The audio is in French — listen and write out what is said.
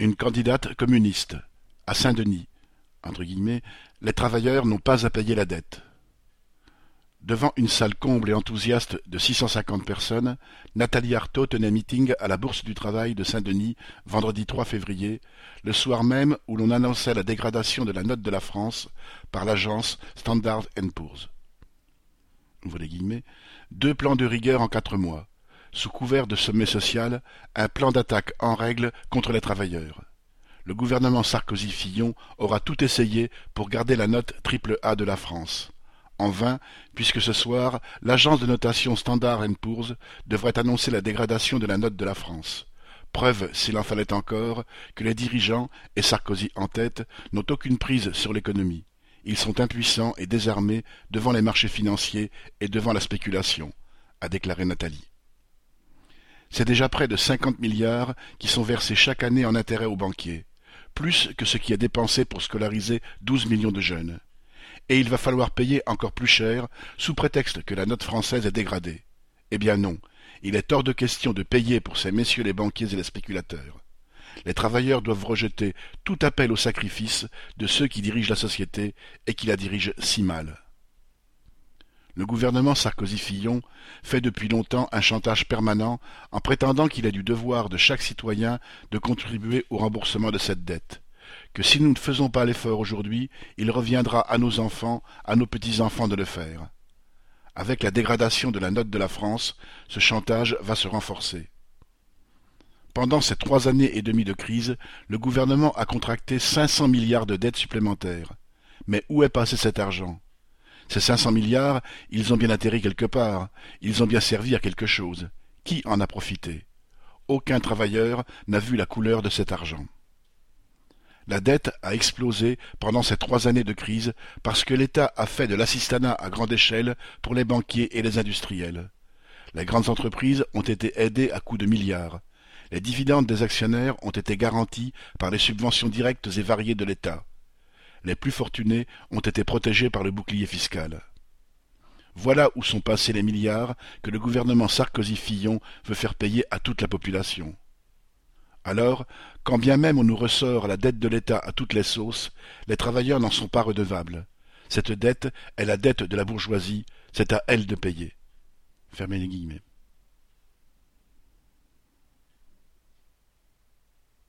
Une candidate communiste. À Saint-Denis, entre guillemets, les travailleurs n'ont pas à payer la dette. Devant une salle comble et enthousiaste de 650 personnes, Nathalie Arthaud tenait meeting à la Bourse du Travail de Saint-Denis, vendredi 3 février, le soir même où l'on annonçait la dégradation de la note de la France par l'agence Standard & Poor's. Ouvrez les guillemets, 2 plans de rigueur en 4 mois. Sous couvert de sommet social, un plan d'attaque en règle contre les travailleurs. Le gouvernement Sarkozy-Fillon aura tout essayé pour garder la note AAA de la France. En vain, puisque ce soir, l'agence de notation Standard & Poor's devrait annoncer la dégradation de la note de la France. Preuve, s'il en fallait encore, que les dirigeants, et Sarkozy en tête, n'ont aucune prise sur l'économie. Ils sont impuissants et désarmés devant les marchés financiers et devant la spéculation, a déclaré Nathalie. C'est déjà près de 50 milliards qui sont versés chaque année en intérêts aux banquiers, plus que ce qui est dépensé pour scolariser 12 millions de jeunes. Et il va falloir payer encore plus cher, sous prétexte que la note française est dégradée. Eh bien non, il est hors de question de payer pour ces messieurs les banquiers et les spéculateurs. Les travailleurs doivent rejeter tout appel au sacrifice de ceux qui dirigent la société et qui la dirigent si mal. Le gouvernement Sarkozy-Fillon fait depuis longtemps un chantage permanent en prétendant qu'il est du devoir de chaque citoyen de contribuer au remboursement de cette dette, que si nous ne faisons pas l'effort aujourd'hui, il reviendra à nos enfants, à nos petits-enfants de le faire. Avec la dégradation de la note de la France, ce chantage va se renforcer. Pendant ces 3 années et demie de crise, le gouvernement a contracté 500 milliards de dettes supplémentaires. Mais où est passé cet argent ? Ces 500 milliards, ils ont bien atterri quelque part, ils ont bien servi à quelque chose. Qui en a profité ? Aucun travailleur n'a vu la couleur de cet argent. La dette a explosé pendant ces 3 années de crise parce que l'État a fait de l'assistanat à grande échelle pour les banquiers et les industriels. Les grandes entreprises ont été aidées à coups de milliards. Les dividendes des actionnaires ont été garantis par les subventions directes et variées de l'État. Les plus fortunés ont été protégés par le bouclier fiscal. Voilà où sont passés les milliards que le gouvernement Sarkozy-Fillon veut faire payer à toute la population. Alors, quand bien même on nous ressort la dette de l'État à toutes les sauces, les travailleurs n'en sont pas redevables. Cette dette est la dette de la bourgeoisie, c'est à elle de payer. Fermez les guillemets.